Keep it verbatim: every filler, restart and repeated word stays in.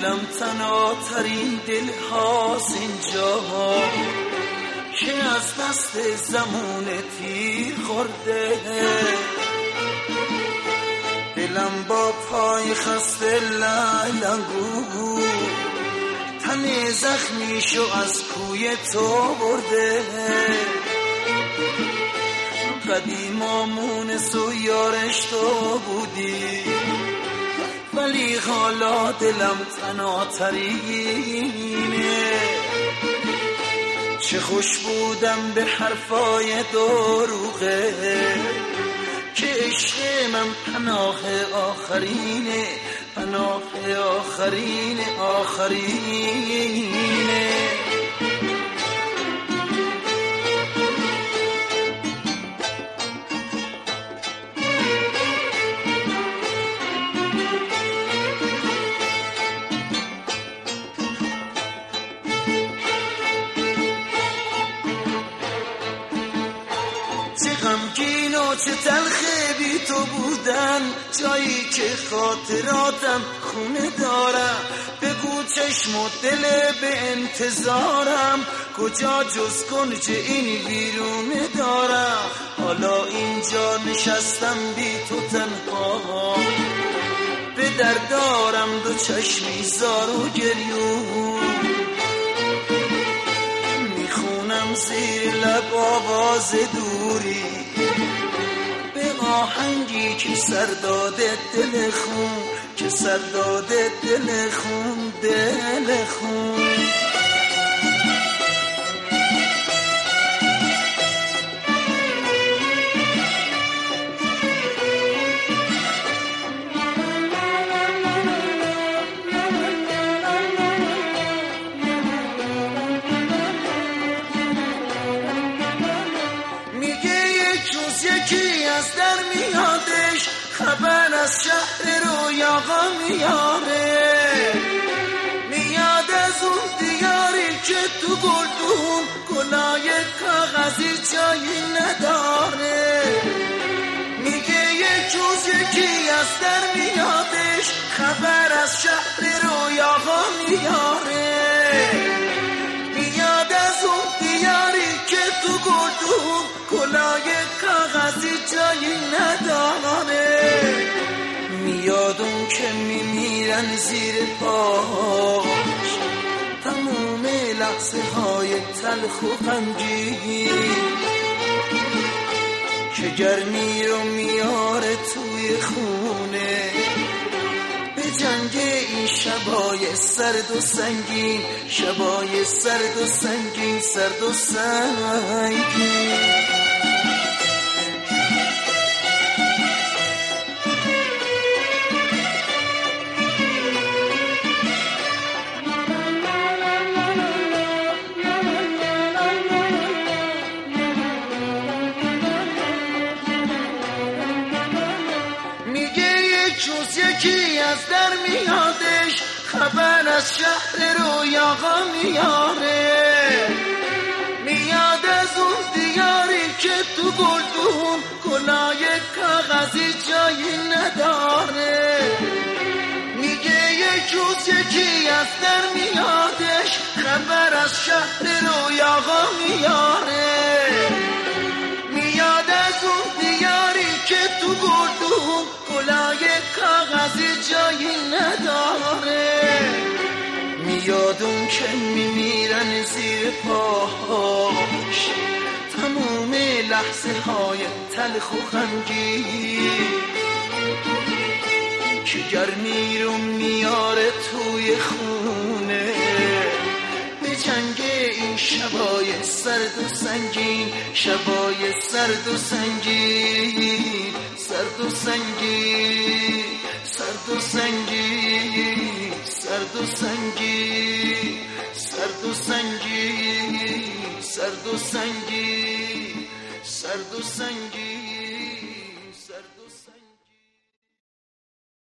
دلم تنها ترین دل هاست اینجا که از دست زمان تیر خورده. دلم با پای خسته لنگو تن زخمیشو از کوی تو برده. قدیما مونس و یارش تو بودی ولی حالا دلم تنها ترینه. چه خوش بودم به حرفای دروغه که عشق من پناه آخرینه، پناه آخرین آخرینه. چه غمگین و چه تلخه بی تو بودن، جایی که خاطراتم خونه دارم. بگو چشم و دل به انتظارم کجا جز کنج این ویرونه دارم. حالا اینجا نشستم بی تو تنها، به در دارم دو چشمی زار و گریون. میخونم زیر لب آواز دوری به آهنگی که سر داده دل خون، که سر داده دل خون، دل خون. یکی از در میادش خبر از شهر رویاها میاره، میاد از اون دیاری که تو گلدون گلای کاغذی جایی نداره. میگه یک روز یکی از در میادش خبر از شهر رویاها میاره، میاد از اون دیاری که تو گلدون گلای کاغذی جایی نداره. میاد اون که میمیرن زیر پاش تموم لحظه های تلخ و غمگین، که گرمی رو میاره توی خونه به جنگ این شبای سرد و سنگین، شبای سرد و سنگین، سرد و سنگین. روز یکی از در میادش خبر از شهر رویاها میاره، میاد از اون دیاری که تو گلدون گلای کاغذی جایی نداره. میگه یک روز یکی از در میادش خبر از شهر رویاها میاره، میاد از اون دیاری که تو گلدون گلای کاغذی جایی نداره. میاد اون که میمیرن زیر پاش تموم لحظه های تلخ و غمگین، که گرمی رو میاره توی خونه به جنگ این شبای سرد و سنگین، شبای سرد و سنگین، سرد و سنگین، سرد و سنگین، سرد و سنگین، سرد و سنگین، سرد و سنگین، سرد و سنگین.